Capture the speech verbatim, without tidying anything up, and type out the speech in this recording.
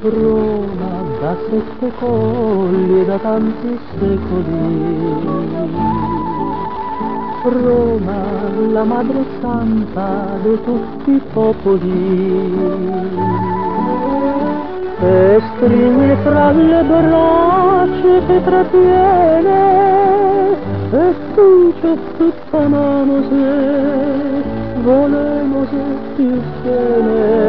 Roma da sette colli e da tanti secoli, Roma la madre santa di tutti i popoli, e stringe fra le braccia che trattiene, e spinge tutta mano se volemos il bene.